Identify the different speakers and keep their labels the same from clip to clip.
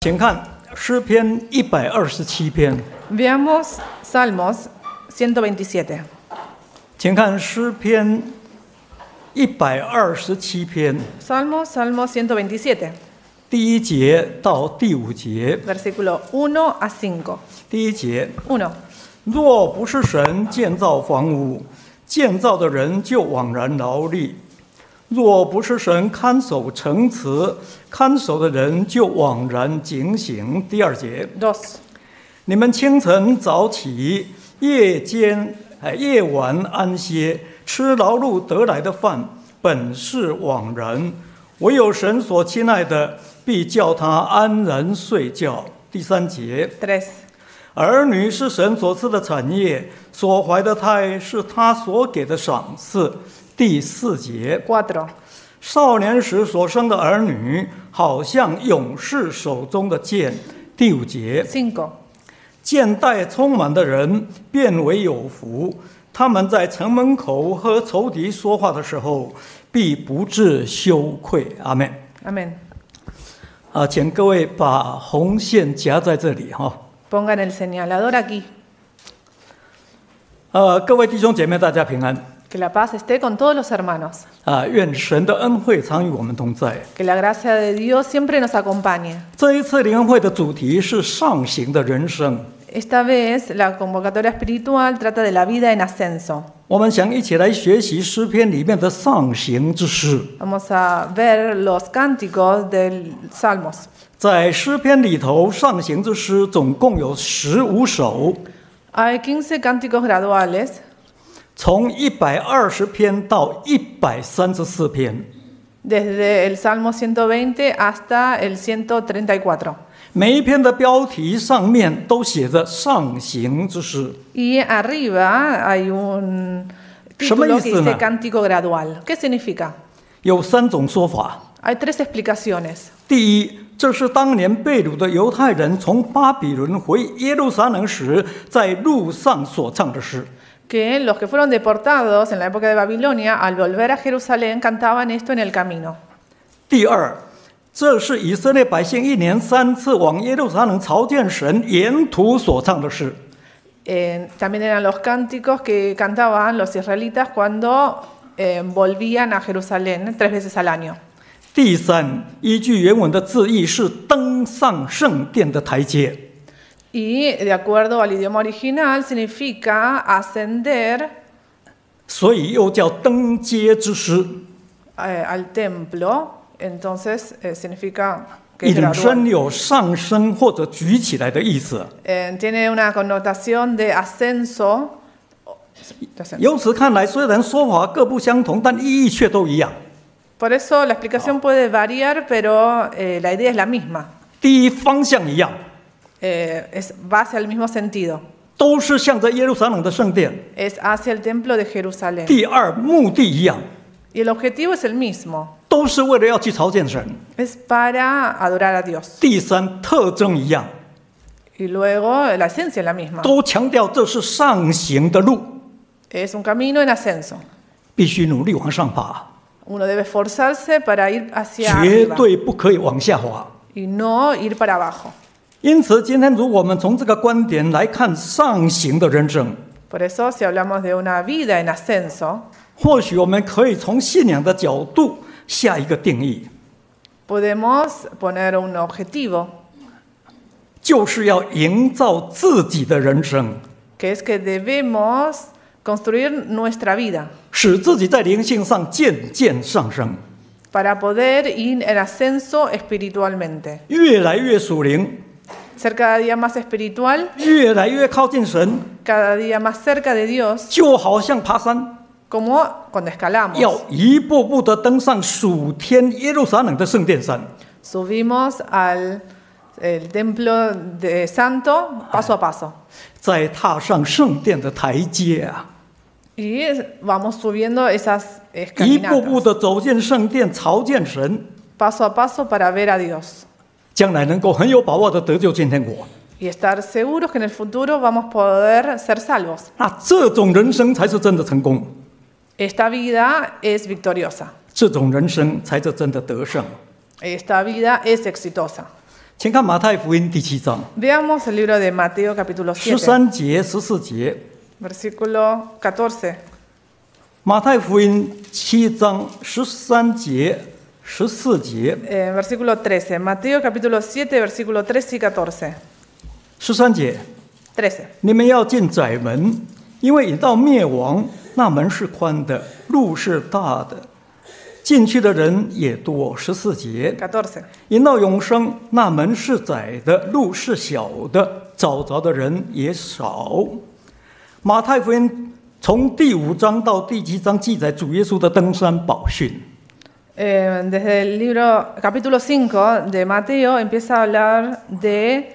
Speaker 1: 请看诗篇127篇。
Speaker 2: Veamos Salmos 127.
Speaker 1: 请看诗篇127篇。
Speaker 2: Salmo 127.
Speaker 1: 第1节到第5节。
Speaker 2: Versículo 1 a 5.
Speaker 1: 第1节。
Speaker 2: 1.
Speaker 1: 若不是神建造房屋，建造的人就枉然劳力；若不是神看守城池，看守的人就枉然警醒。第2节。
Speaker 2: 2.
Speaker 1: 你们清晨早起，夜晚安歇，吃劳碌得来的饭，本是枉然；唯有神所亲爱的，必叫他安然睡觉。第3节。
Speaker 2: 3.
Speaker 1: 儿女是神所赐的产业，所怀的胎是他所给的赏赐。第4节。
Speaker 2: 4.
Speaker 1: 少年时所生的儿女，好像勇士手中的剑。第5节。
Speaker 2: 5.
Speaker 1: 剑带充满的人变为有福，他们在城门口和仇敌说话的时候，必不致羞愧。阿们。
Speaker 2: 阿们。
Speaker 1: 请各位把红线夹在这里哈。
Speaker 2: Pongan el señalador aquí.
Speaker 1: 各位弟兄姐妹，大家平安。
Speaker 2: Que la paz esté con todos los hermanos.
Speaker 1: 愿神的恩惠常与我们同在。
Speaker 2: Que la gracia de Dios siempre nos acompañe.
Speaker 1: 这一次灵恩会的主题是上行的人生。
Speaker 2: Esta vez la convocatoria espiritual trata de la vida en ascenso.
Speaker 1: 我们想一起来学习诗篇里面的上行之诗。
Speaker 2: Vamos a ver los cánticos del Salmos.
Speaker 1: 在诗篇里头，上行之诗总共有15首。
Speaker 2: Hay 15 cánticos graduales.
Speaker 1: 从120篇到134篇。
Speaker 2: Desde el Salmo 120 hasta el 134.
Speaker 1: 每一篇的标题上面都写着上行之诗。
Speaker 2: Y arriba hay un título que dice cántico gradual. ¿Qué significa?
Speaker 1: 有3种说法。
Speaker 2: Hay 3 explicaciones.
Speaker 1: 第一，这是当年被掳的犹太人从巴比伦回耶路撒冷时，在路上所唱的诗。
Speaker 2: Que los que fueron deportados en la época de Babilonia, al volver a Jerusalén, cantaban esto en el camino.
Speaker 1: 第二，这是以色列百姓1年3次往耶路撒冷朝见神，沿途所唱的诗。
Speaker 2: También eran los cánticos que cantaban los israelitas cuando volvían a Jerusalén 3 veces al año.
Speaker 1: 第三，依据原文的字义是登上圣殿的台阶。
Speaker 2: Y de acuerdo al idioma original significa ascender
Speaker 1: 所以又叫登阶之诗。
Speaker 2: al templo, entonces significa que
Speaker 1: 引
Speaker 2: es
Speaker 1: 申
Speaker 2: gradual.
Speaker 1: 有上升或者举起来的意思。
Speaker 2: Tiene una connotación de ascenso.
Speaker 1: 由此看来，虽然说法各不相同，但意义却都一样。
Speaker 2: Por eso la explicación puede variar, pero la idea es la misma.
Speaker 1: 第一，方向一样，
Speaker 2: Va hacia el mismo sentido.
Speaker 1: 都是向着耶路撒冷的圣殿。
Speaker 2: Es hacia el templo de Jerusalén.
Speaker 1: 第二，目的一样，
Speaker 2: Y el objetivo es el mismo.
Speaker 1: 都是为了要去朝见神。
Speaker 2: Es para adorar a Dios.
Speaker 1: 第三，特征一样，
Speaker 2: Y luego la esencia es la misma.
Speaker 1: 都强调这是上行的路，
Speaker 2: Es un camino en ascenso.
Speaker 1: 必须努力往上爬，
Speaker 2: Uno debe esforzarse para ir hacia
Speaker 1: 绝
Speaker 2: arriba
Speaker 1: 对不可以往下滑。
Speaker 2: y no ir para abajo.
Speaker 1: 因此，今天如果我们从这个观点来看上行的人生，
Speaker 2: Por eso, si hablamos de una vida en ascenso,
Speaker 1: 或许我们可以从信仰的角度下一个定义，
Speaker 2: podemos poner un objetivo,
Speaker 1: 就是要营造自己的人生，
Speaker 2: que es que debemos construir nuestra vida
Speaker 1: 使自己在灵性上渐渐上升，
Speaker 2: para poder ir en ascenso espiritualmente.
Speaker 1: 越来越属灵，
Speaker 2: Ser cada día más espiritual,
Speaker 1: 越来越靠近神，
Speaker 2: cada día más cerca de Dios,
Speaker 1: 就好像爬山，
Speaker 2: como cuando escalamos.
Speaker 1: 要一步步的登上属天耶路撒冷的圣殿山。
Speaker 2: Subimos al templo de Santo paso a paso.
Speaker 1: 再踏上圣殿的台阶啊，
Speaker 2: Y vamos subiendo esas
Speaker 1: 一步步
Speaker 2: escalinatas,
Speaker 1: 的走进圣殿朝见神，
Speaker 2: paso a paso para ver a Dios.
Speaker 1: 将来能够很有把握的得救见天国。
Speaker 2: Y estar seguros que en el futuro vamos a poder ser salvos.
Speaker 1: 那这种人生才是真的成功，
Speaker 2: Esta vida es victoriosa.
Speaker 1: 这种人生才是真的得胜。
Speaker 2: Esta vida es exitosa.
Speaker 1: 请看马太福音第7章
Speaker 2: Veamos el libro de Mateo capítulo 7,
Speaker 1: 13节、14节。
Speaker 2: versículo 14.
Speaker 1: 马太福音7章13节、14节。
Speaker 2: Versículo 13. Mateo capítulo 7, versículo 13 y 14.
Speaker 1: 13节，
Speaker 2: 13.
Speaker 1: 你们要进窄门，因为引到灭亡，那门是宽的，路是大的，进去的人也多。14节，
Speaker 2: 14.
Speaker 1: 引到永生，那门是窄的，路是小的，找着的人也少。马太福音从第5章到第7章记载主耶稣的登山宝训。
Speaker 2: Desde el libro capítulo 5 de Mateo empieza a hablar de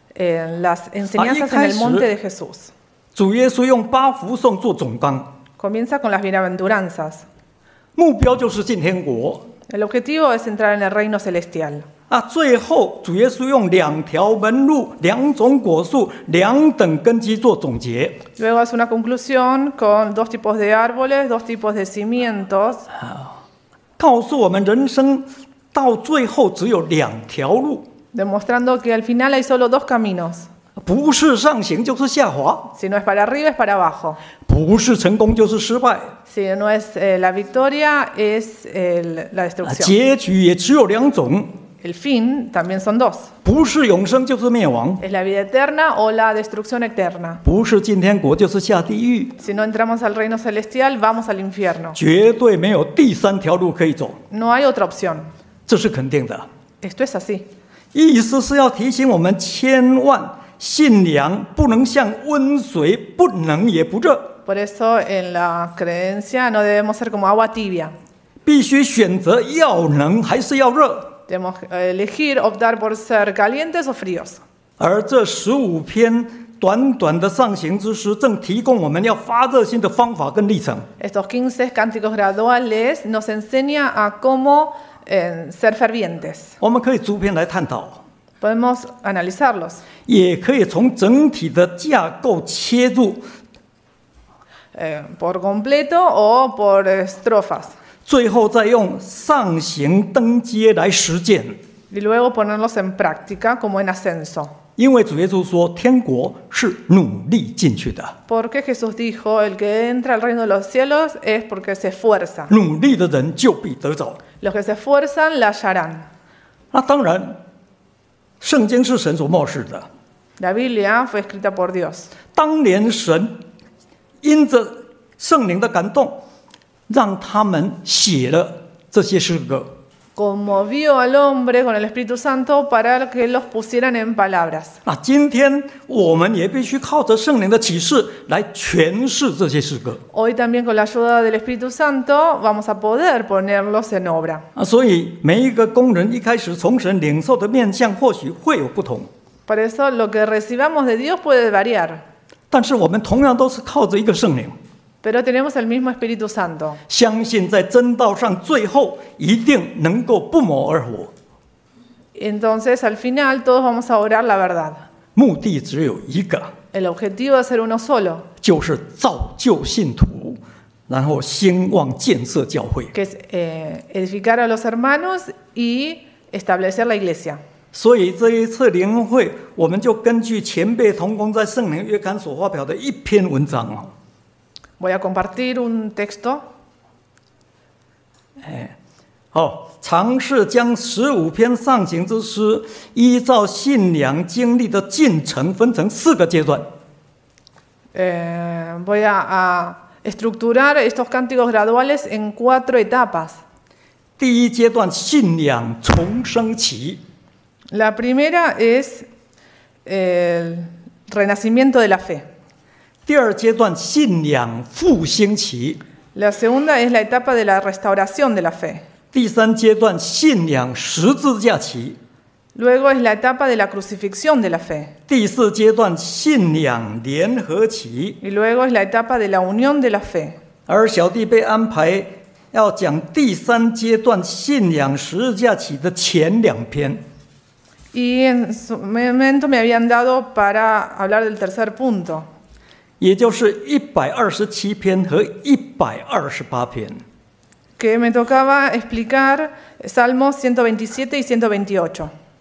Speaker 2: las enseñanzas en el monte de Jesús.
Speaker 1: 主耶稣用8福颂做总纲，
Speaker 2: Comienza con las bienaventuranzas.
Speaker 1: 目标就是进天国。
Speaker 2: El objetivo es entrar en el reino celestial.
Speaker 1: 最后主耶稣用2条门路、2种果树、2等根基做总结。
Speaker 2: Luego hace una conclusión con 2 tipos de árboles, 2 tipos de cimientos.
Speaker 1: 告诉我们人生到最后只有2条路，
Speaker 2: Demostrando que al final hay solo 2 caminos.
Speaker 1: 不是上行就是下滑，
Speaker 2: Si no es para arriba, es para abajo.
Speaker 1: 不是成功就是失败，
Speaker 2: Si no es la victoria, es la destrucción.
Speaker 1: 结局也只有2种，
Speaker 2: El fin también son 2.
Speaker 1: 不是永生就是灭亡，
Speaker 2: Es la vida eterna o la destrucción eterna.
Speaker 1: 不是进天国就是下地狱，
Speaker 2: Si no entramos al reino celestial, vamos al infierno.
Speaker 1: 绝对没有第3条路可以走，
Speaker 2: No hay otra opción.
Speaker 1: 这是肯定的。
Speaker 2: Esto es así.
Speaker 1: 意思是要提醒我们，千万信仰不能像温水，不冷也不热，
Speaker 2: Por eso en la creencia no debemos ser como agua tibia.
Speaker 1: 必须选择要冷还是要热。
Speaker 2: Debemos elegir, optar por ser calientes o fríos.
Speaker 1: 而这15篇短短的上行之诗，正提供我们要发热心的方法跟历程。
Speaker 2: Estos 15 cánticos graduales nos enseña a cómo ser fervientes.
Speaker 1: 我们可以逐篇来探讨，
Speaker 2: Podemos analizarlos.
Speaker 1: 也可以从整体的架构切入，
Speaker 2: Por completo o por estrofas.
Speaker 1: 最后再用上行登阶来实践。
Speaker 2: Y luego ponerlos en práctica como en ascenso.
Speaker 1: 因为主耶稣说，天国是努力进去的，
Speaker 2: Porque Jesús dijo, el que entra al reino de los cielos es porque se esfuerza.
Speaker 1: 努力的人就必得着。
Speaker 2: Los que se esfuerzan la hallarán.
Speaker 1: 那当然，圣经是神所默示的。
Speaker 2: La Biblia fue escrita por Dios.
Speaker 1: 当年神因着圣灵的感动，让他们写了这些诗歌。
Speaker 2: Conmovió al hombre con el Espíritu Santo para que los pusieran en palabras.
Speaker 1: 那今天我们也必须靠着圣灵的启示来诠释这些诗歌。
Speaker 2: Hoy también con la ayuda del Espíritu Santo vamos a poder ponerlos en obra.
Speaker 1: 所以每一个工人一开始从神领受的面向或许会有不同，
Speaker 2: Por eso lo que recibamos de Dios puede variar.
Speaker 1: 但是我们同样都是靠着一个圣灵，
Speaker 2: Pero tenemos el mismo Espíritu Santo.
Speaker 1: 相信在真道上最后一定能够不谋而合。
Speaker 2: Entonces al final todos vamos a orar la verdad.
Speaker 1: 目的只有一个，
Speaker 2: El objetivo es ser uno solo,
Speaker 1: 就是造就信徒，然后兴旺建设教会。
Speaker 2: que es edificar a los hermanos y establecer la iglesia.
Speaker 1: 所以这一次灵会，我们就根据前辈同工在圣灵月刊所发表的一篇文章啊。
Speaker 2: Voy a compartir un texto.
Speaker 1: 尝试将15篇上行之诗，依照信仰经历的进程，分成4个阶段。
Speaker 2: Voy a estructurar estos cánticos graduales en 4 etapas.
Speaker 1: 第1阶段，信仰重生期。
Speaker 2: La primera es el renacimiento de la fe.
Speaker 1: 第2阶段，信仰复兴期。
Speaker 2: La segunda es la etapa de la restauración de la fe.
Speaker 1: 第3阶段，信仰十字架期。
Speaker 2: Luego es la etapa de la crucifixión de la fe.
Speaker 1: 第4阶段，信仰联合期。
Speaker 2: Y luego es la etapa de la unión de la fe.
Speaker 1: 而小弟被安排要讲第3阶段信仰十字架期的前2篇。
Speaker 2: Y en su momento me habían dado para hablar del tercer punto.
Speaker 1: 也就是127篇和128篇。
Speaker 2: Que me tocaba explicar Salmos 127 y 128.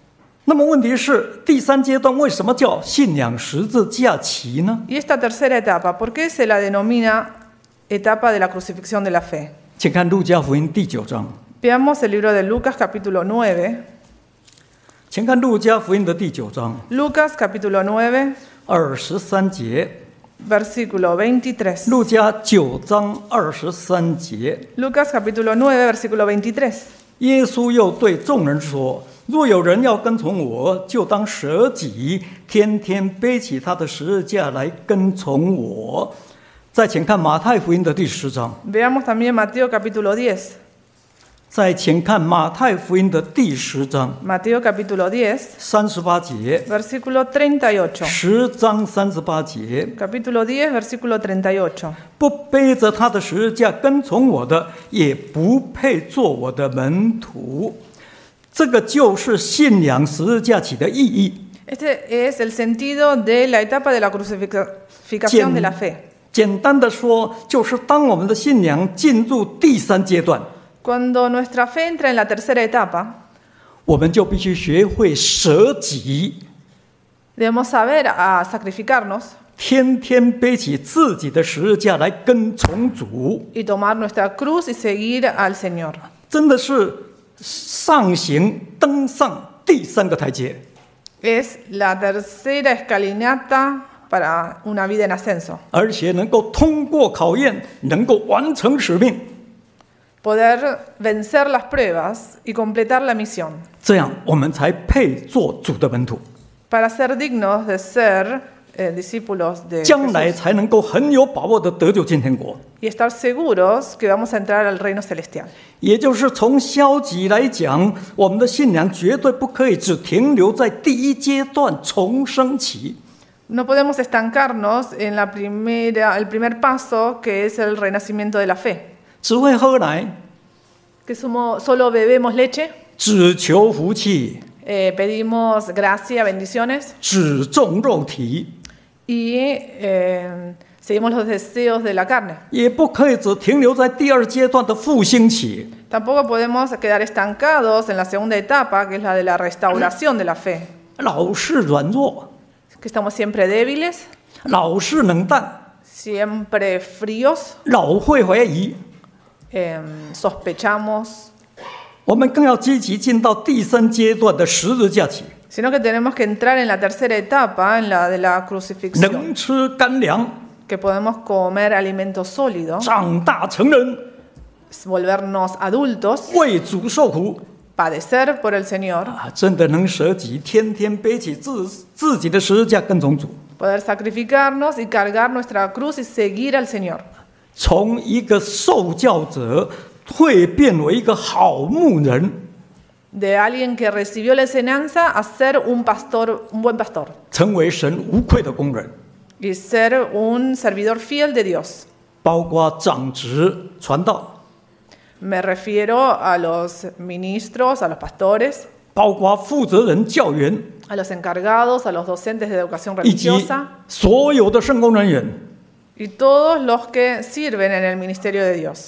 Speaker 1: 那么问题是，第三阶段为什么叫信仰十字架期呢？
Speaker 2: Y esta tercera etapa, ¿por qué se la denomina etapa de la crucifixión de la fe?
Speaker 1: 请看路加福音第9章，
Speaker 2: Veamos el libro de Lucas capítulo 9.
Speaker 1: 请看路加福音的第9章
Speaker 2: Lucas capítulo 9,
Speaker 1: 23节，
Speaker 2: versículo 23.
Speaker 1: 路加9章23节，
Speaker 2: Lucas capítulo 9, versículo 23.
Speaker 1: 耶稣又对众人说：“若有人要跟从我，就当舍己，天天背起他的十字架来跟从我。”再请看马太福音的第10章，
Speaker 2: Veamos también Mateo capítulo 10.
Speaker 1: 再请看马太福音的第10章
Speaker 2: Mateo capítulo 10,
Speaker 1: 38节，
Speaker 2: versículo 38.
Speaker 1: 10章38节，
Speaker 2: Capítulo 10, versículo 38.
Speaker 1: 不背着他的十字架跟从我的，也不配做我的门徒。这个就是信仰十字架起的意义。
Speaker 2: Este es el sentido de la etapa de la crucificación de la fe.
Speaker 1: 简单的说，就是当我们的信仰进入第三阶段，
Speaker 2: Cuando nuestra fe entra en la tercera etapa,
Speaker 1: 我们就必须学会舍己，
Speaker 2: debemos saber a sacrificarnos
Speaker 1: 天天背起自己的十字架来跟从主，
Speaker 2: y tomar nuestra cruz y seguir al Señor.
Speaker 1: 真的是上行登上第三个台阶。
Speaker 2: Es la tercera escalinata para una vida en ascenso.
Speaker 1: 而且能够通过考验，能够完成使命，
Speaker 2: Poder vencer las pruebas y completar la misión.
Speaker 1: 这样我们才配做主的门徒，
Speaker 2: Para ser dignos de ser discípulos de
Speaker 1: 将来
Speaker 2: Jesús
Speaker 1: 才能够很有把握的得救进天国。
Speaker 2: y estar seguros que vamos a entrar al reino celestial.
Speaker 1: 也就是从消极来讲，我们的信仰绝对不可以只停留在第一阶段重生期。
Speaker 2: No podemos estancarnos en el primer paso, que es el renacimiento de la fe.
Speaker 1: 只会喝奶，
Speaker 2: Que solo bebemos leche,
Speaker 1: 只求福气，
Speaker 2: pedimos gracia, bendiciones
Speaker 1: 只重肉体，
Speaker 2: y seguimos los deseos de la carne.
Speaker 1: 也不可以只停留在第二阶段的复兴期。
Speaker 2: Tampoco podemos quedar estancados en la segunda etapa, que es la de la restauración de la fe.
Speaker 1: 老是软弱，
Speaker 2: Que estamos siempre débiles,
Speaker 1: 老是冷淡，
Speaker 2: siempre fríos,
Speaker 1: 老会怀疑。
Speaker 2: sospechamos,
Speaker 1: 我们更要积极进到第三阶段的十字架期，
Speaker 2: sino que tenemos que entrar en la tercera etapa, en la de la crucifixión,
Speaker 1: 能吃干粮，
Speaker 2: que podemos comer alimento sólido,
Speaker 1: 长大成人，
Speaker 2: volvernos adultos,
Speaker 1: 为主受苦。
Speaker 2: padecer por el Señor,
Speaker 1: 真的能舍己，天天背起自己的十字架跟从主，
Speaker 2: poder sacrificarnos y cargar nuestra cruz y seguir al Señor.
Speaker 1: 从一个受教者蜕变为一个好牧人，
Speaker 2: De alguien que recibió la enseñanza a ser un pastor, un buen pastor,
Speaker 1: 成为神无愧的工人，
Speaker 2: y ser un servidor fiel de Dios.
Speaker 1: 包括长职、传道，
Speaker 2: Me refiero a los ministros, a los pastores,
Speaker 1: 包括负责人、教员，
Speaker 2: a los encargados, a los docentes de educación
Speaker 1: 以及
Speaker 2: religiosa
Speaker 1: 所有的圣工人员。
Speaker 2: y todos los que sirven en el ministerio de Dios.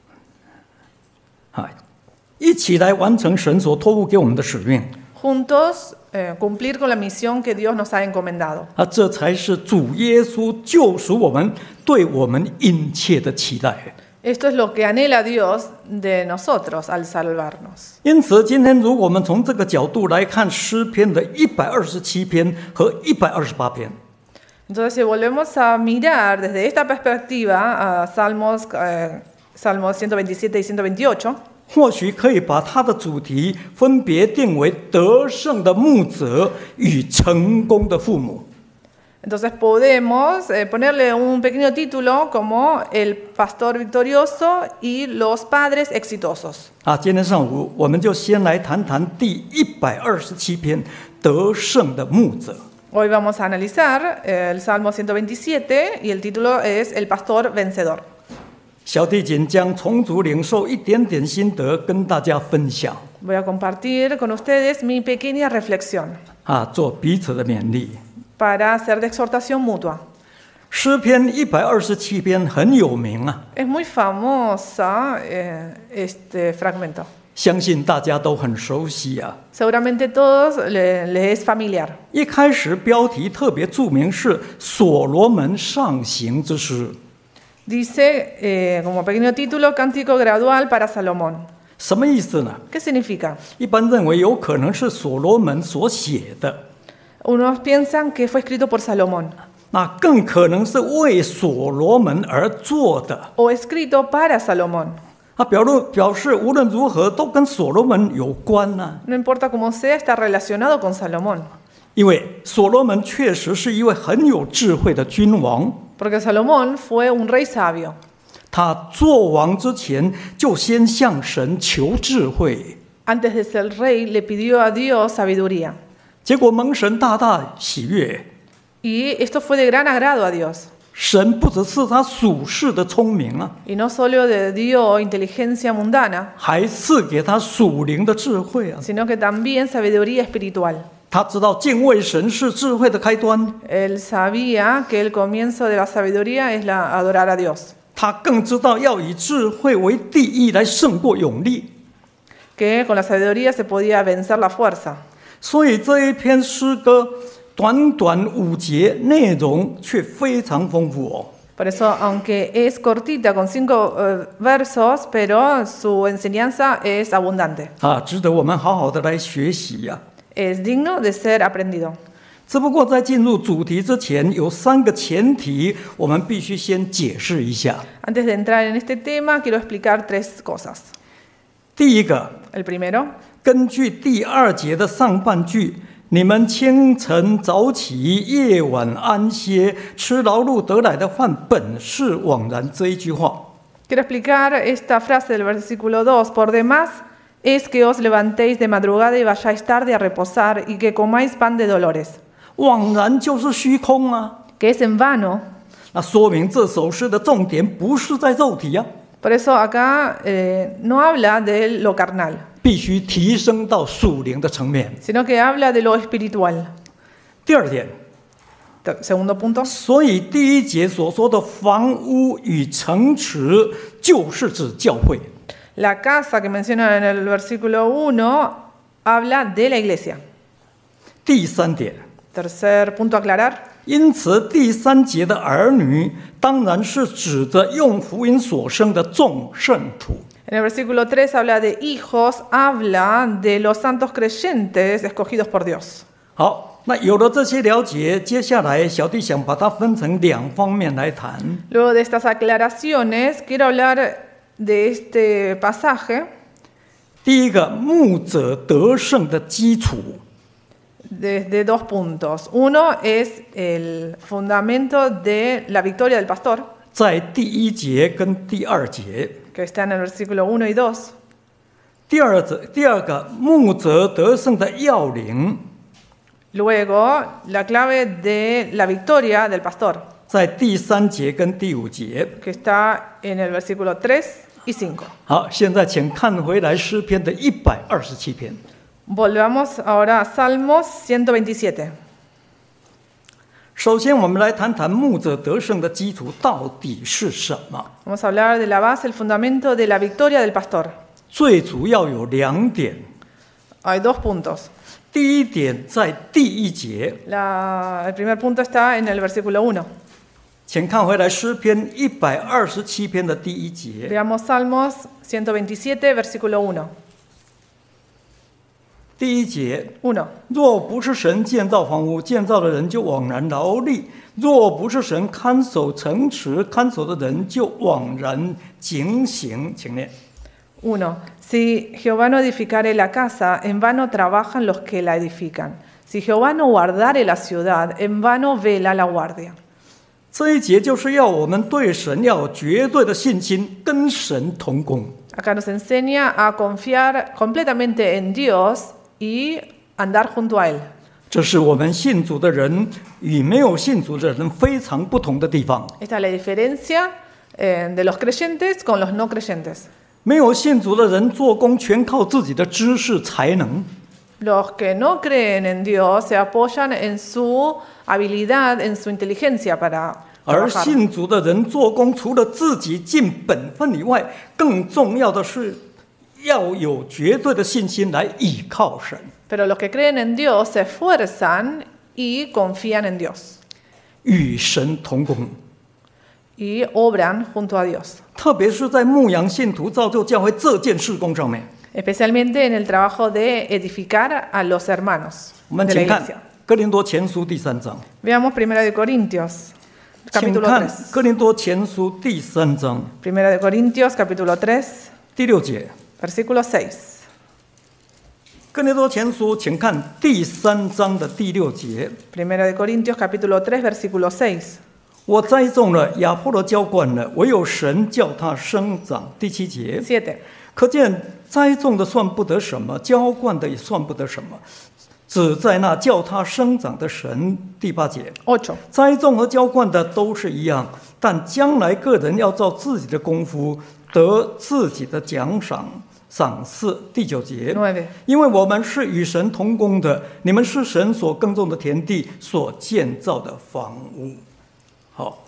Speaker 1: 一起来完成神所托付给我们的使命。
Speaker 2: Juntos cumplir con la misión que Dios nos ha encomendado.
Speaker 1: 这才是主耶稣救赎我们，对我们殷切的期待。
Speaker 2: Esto es lo que anhela Dios de nosotros al salvarnos.
Speaker 1: 因此，今天如果我们从这个角度来看诗篇的127篇和128篇，
Speaker 2: Entonces, si volvemos a mirar desde esta perspectiva a Salmos 127 y 128,
Speaker 1: 或许可以把它的主题分别定为得胜的牧者与成功的父母。
Speaker 2: entonces podemos ponerle un pequeño título como El pastor victorioso y los padres exitosos.
Speaker 1: 今天上午我们就先来谈谈第127篇得胜的牧者。
Speaker 2: Hoy vamos a analizar el Salmo 127 y el título es El pastor vencedor.
Speaker 1: 小弟仅将从主领受一点点心得跟大家分享。
Speaker 2: Voy a compartir con ustedes mi pequeña reflexión
Speaker 1: 做彼此的勉励。
Speaker 2: para ser de exhortación mutua.
Speaker 1: 诗篇127篇很有名啊，
Speaker 2: Es muy famosa este fragmento.
Speaker 1: 相信大家都很熟悉啊。
Speaker 2: Seguramente todos les es familiar.
Speaker 1: 一开始标题特别注明是所罗门上行之诗。
Speaker 2: Dice como pequeño título, Cántico gradual para Salomón.
Speaker 1: 什么意思呢？
Speaker 2: ¿Qué significa?
Speaker 1: 一般认为有可能是所罗门所写的，
Speaker 2: Unos piensan que fue escrito por Salomón
Speaker 1: 那更可能是为所罗门而做的。
Speaker 2: o escrito para Salomón.
Speaker 1: 他表示无论如何都跟所罗门有关呢、
Speaker 2: No importa cómo sea, está relacionado con Salomón.
Speaker 1: 因为所罗门确实是一位很有智慧的君王，
Speaker 2: Porque Salomón fue un rey sabio.
Speaker 1: 他做王之前就先向神求智慧，
Speaker 2: Antes de ser rey, le pidió a Dios sabiduría.
Speaker 1: 结果蒙神大大喜悦。
Speaker 2: Y esto fue de gran agrado a Dios.
Speaker 1: 神不只是他属世的聪明啊，
Speaker 2: Y no solo le dio inteligencia mundana,
Speaker 1: 还赐给他属灵的智慧啊。
Speaker 2: sino que también sabiduría espiritual.
Speaker 1: 他知道敬畏神是智慧的开端，
Speaker 2: Él sabía que el comienzo de la sabiduría es adorar a Dios.
Speaker 1: 他更知道要以智慧为第一来胜过勇力。
Speaker 2: Que con la sabiduría se podía vencer la fuerza.
Speaker 1: 所以这一篇诗歌短短5节，内容却非常丰富哦。
Speaker 2: Por eso, aunque es cortita, con 5 versos, pero su enseñanza es abundante.
Speaker 1: 值得我们好好的来学习呀、
Speaker 2: Es digno de ser aprendido.
Speaker 1: 只不过在进入主题之前，有3个前提，我们必须先解释一下。
Speaker 2: Antes de entrar en este tema, quiero explicar 3 cosas.
Speaker 1: 第一个，
Speaker 2: El primero,
Speaker 1: 根据第2节的上半句，你们清晨早起，夜晚安歇，吃劳碌得来的饭，本是枉然。这一句话，
Speaker 2: quiero explicar esta frase del versículo 2. Por demás, es que os levantéis de madrugada y vayáis tarde a reposar y que comáis pan de dolores.
Speaker 1: 枉然就是虚空啊。
Speaker 2: Que es en vano.
Speaker 1: 那说明这首诗的重点不是在肉体啊，
Speaker 2: Por eso acá no habla de lo carnal,
Speaker 1: 必须提升到属灵的层面。
Speaker 2: sino que habla de lo espiritual.
Speaker 1: 第2点，
Speaker 2: Segundo punto.
Speaker 1: 所以第1节所说的房屋与城池，就是指教会。
Speaker 2: La casa que menciona en el versículo 1 habla de la iglesia.
Speaker 1: 第3点，
Speaker 2: Tercer punto a aclarar.
Speaker 1: 因此第3节的儿女，当然是指着用福音所生的众圣徒。
Speaker 2: En el versículo 3 habla de hijos, habla de los santos creyentes escogidos por Dios.
Speaker 1: 好，那有了这些了解，接下来小弟想把它分成2方面来谈。
Speaker 2: Luego de estas aclaraciones, quiero hablar de este pasaje.
Speaker 1: 第一个，牧者得胜的基础。
Speaker 2: Desde 2 puntos. Uno es el fundamento de la victoria del pastor,
Speaker 1: 在第1节跟第2节。
Speaker 2: que está en el versículo 1 y 2.
Speaker 1: 第二个，牧者得胜的要领，
Speaker 2: Luego, la clave de la victoria del pastor,
Speaker 1: 在第3节跟第5节。
Speaker 2: que está en el versículo 3 y 5.
Speaker 1: 好，现在请看回来诗篇的127篇。
Speaker 2: Volvamos ahora a Salmos 127.
Speaker 1: 首先，我们来谈谈牧者得胜的基础到底是什么。
Speaker 2: Vamos a hablar de la base, el fundamento de la victoria del pastor.
Speaker 1: 最主要有2点。
Speaker 2: Hay 2 puntos.
Speaker 1: 第1点在第1节，
Speaker 2: El primer punto está en el versículo 1.
Speaker 1: 请看回来诗篇127篇的第1节。
Speaker 2: Veamos Salmos 127, versículo 1.
Speaker 1: 第1节，
Speaker 2: 1.
Speaker 1: 若不是神建造房屋，建造的人就枉然劳力；若不是神看守城池，看守的人就枉然警醒。请念。
Speaker 2: 1. Si Jehová no edificare la casa, en vano trabajan los que la edifican. Si Jehová no guardare la ciudad, en vano vela la guardia.
Speaker 1: 这一节就是要我们对神要有绝对的信心，跟神同工。
Speaker 2: Acá nos enseña a confiar completamente en Dios y andar junto a Él.
Speaker 1: 这是我们信主的人与没有信主的人非常不同的地方。
Speaker 2: Esta es la diferencia de los creyentes con los no creyentes.
Speaker 1: 没有信主的人做工全靠自己的知识才能，
Speaker 2: Los que no creen en Dios se apoyan en su habilidad, en su inteligencia para
Speaker 1: 而
Speaker 2: trabajar.
Speaker 1: 信主的人做工除了自己尽本分以外，更重要的是要有绝对的信心来倚靠神。
Speaker 2: Pero los que creen en Dios se esfuerzan y confían en Dios
Speaker 1: 与神同工，
Speaker 2: y obran junto a Dios,
Speaker 1: 特别是在牧养信徒、造就教会这件事工上面。
Speaker 2: especialmente en el trabajo de edificar a los hermanos
Speaker 1: 我们
Speaker 2: de la
Speaker 1: 请看
Speaker 2: iglesia.
Speaker 1: 哥林多前书第3章，
Speaker 2: Veamos 1 de Corintios,
Speaker 1: 请
Speaker 2: capítulo
Speaker 1: 看
Speaker 2: 3.
Speaker 1: 哥林多前书第3章
Speaker 2: 1 de Corintios, capítulo 3,
Speaker 1: 第6节。
Speaker 2: versículo 6.
Speaker 1: 哥林多前书，请看第3章的第6节。
Speaker 2: 1 de Corintios, capítulo 3, versículo 6.
Speaker 1: 我栽种了，亚波罗浇灌了，唯有神叫它生长。第7节。
Speaker 2: 7.
Speaker 1: 可见栽种的算不得什么，浇灌的也算不得什么，只在那叫它生长的神。第8节。
Speaker 2: 8.
Speaker 1: 栽种和浇灌的都是一样，但将来个人要照自己的功夫得自己的奖赏。赏赐。第9节。
Speaker 2: 9.
Speaker 1: 因为我们是与神同工的，你们是神所耕种的田地，所建造的房屋。好，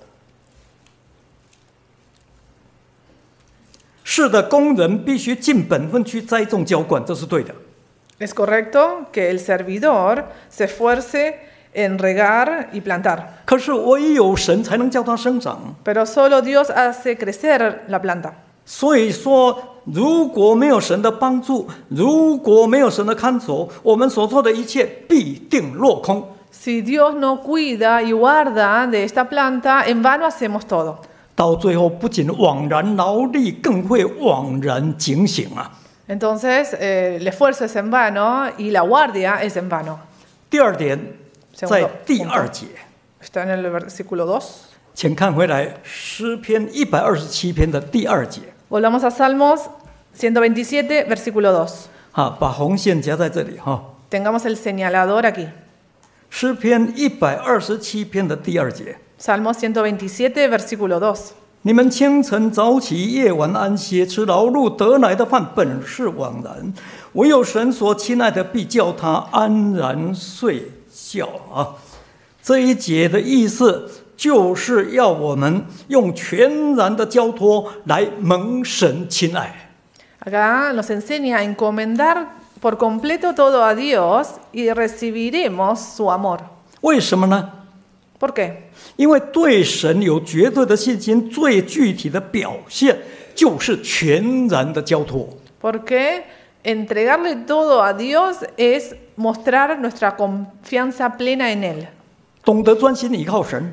Speaker 1: 是的，工人必须尽本分去栽种浇灌，这是对的。
Speaker 2: Es correcto que el servidor se esfuerce en regar y plantar,
Speaker 1: 可是唯有神才能叫它生长。
Speaker 2: pero solo Dios hace crecer la planta.
Speaker 1: 所以说，如果没有神的帮助，如果没有神的看守，我们所做的一切必定落空。
Speaker 2: Si Dios no cuida y guarda de esta planta, en vano hacemos todo.
Speaker 1: 到最后，不仅枉然劳力，更会枉然警醒啊！
Speaker 2: Entonces, el esfuerzo es en vano y la guardia es en vano.
Speaker 1: 第2点，
Speaker 2: Segundo
Speaker 1: 在第
Speaker 2: punto.
Speaker 1: 2节，
Speaker 2: Está en el versículo 2.
Speaker 1: 请看回来诗篇127篇的第2节，
Speaker 2: Volvamos a Salmos 127, versículo 2.
Speaker 1: 好，把红线夹在这里哈。
Speaker 2: Tengamos el señalador aquí.
Speaker 1: 诗篇127篇的第2节，
Speaker 2: Salmo 127, versículo 2.
Speaker 1: 你们清晨早起，夜晚安歇，吃劳碌得来的饭，本是枉然。唯有神所亲爱的，必叫他安然睡觉啊！这一节的意思就是要我们用全然的交托来蒙神亲爱。
Speaker 2: Acá nos enseña a encomendar por completo todo a Dios y recibiremos su amor.
Speaker 1: 为什么呢？
Speaker 2: ¿Por qué?
Speaker 1: 因为对神有绝对的信心，最具体的表现就是全然的交托。
Speaker 2: Porque entregarle todo a Dios es mostrar nuestra confianza plena en Él.
Speaker 1: 懂得专心倚靠神，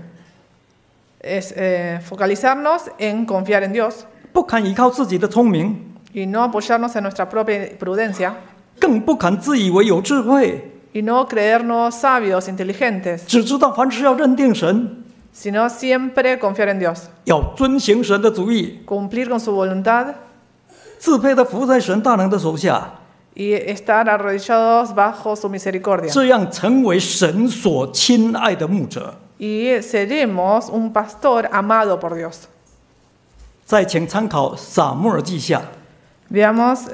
Speaker 2: Es focalizarnos en confiar en Dios
Speaker 1: 不肯依靠自己的聪明，
Speaker 2: y no apoyarnos en nuestra propia prudencia
Speaker 1: 更不肯自以为有智慧，
Speaker 2: y no creernos sabios, inteligentes,
Speaker 1: 只知道凡事要认定神，
Speaker 2: sino siempre confiar en Dios,
Speaker 1: 要遵行神的主意，
Speaker 2: cumplir con su voluntad
Speaker 1: 自配的服在神大能的手下，
Speaker 2: y estar arrodillados bajo su misericordia.
Speaker 1: 这样成为神所亲爱的牧者。
Speaker 2: Y seremos un pastor amado por Dios.
Speaker 1: 再请参考撒母耳记下，
Speaker 2: Veamos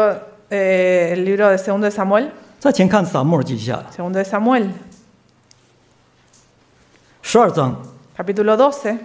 Speaker 2: el libro de 2 de Samuel.
Speaker 1: 再请看撒母耳记下
Speaker 2: 2 de Samuel,
Speaker 1: 12章，
Speaker 2: capítulo 12.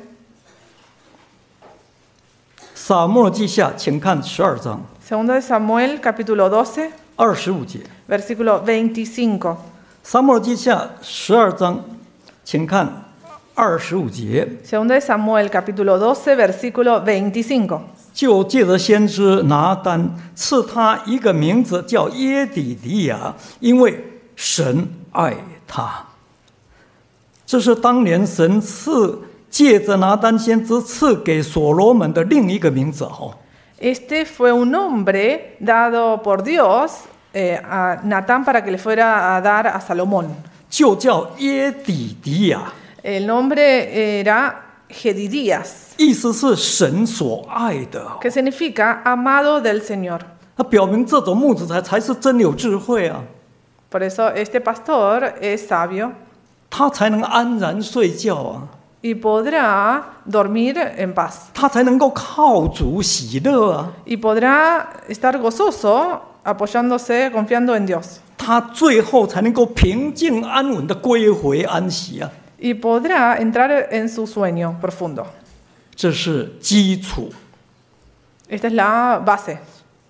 Speaker 1: 撒母耳记下，请看12章
Speaker 2: 2 de Samuel, capítulo 12,
Speaker 1: 25节。
Speaker 2: versículo 25.
Speaker 1: 撒母耳记下12章，请看25节，
Speaker 2: 2 de Samuel, capítulo 12, versículo 25.
Speaker 1: 就借着先知拿单赐他一个名字叫耶底迪亚，因为神爱他。这是当年神借着拿单先知赐给所罗门的另一个名字哦。
Speaker 2: Este fue un nombre dado por Dios a Natán para que le fuera a dar a Salomón.
Speaker 1: 就叫耶底迪亚，
Speaker 2: El nombre era Jedidías,
Speaker 1: 意思是神所爱的。
Speaker 2: que significa amado del Señor.
Speaker 1: 它表明这种牧者才是真有智慧啊，
Speaker 2: Por eso este pastor es sabio
Speaker 1: 他才能安然睡觉啊，
Speaker 2: y podrá dormir en paz.
Speaker 1: 他才能够靠主喜乐啊，
Speaker 2: Y podrá estar gozoso apoyándose, confiando en Dios.
Speaker 1: 他最后才能够平静安稳的归回安息啊，
Speaker 2: Y podrá entrar en su sueño profundo.
Speaker 1: 这是基础。
Speaker 2: Esta es la base.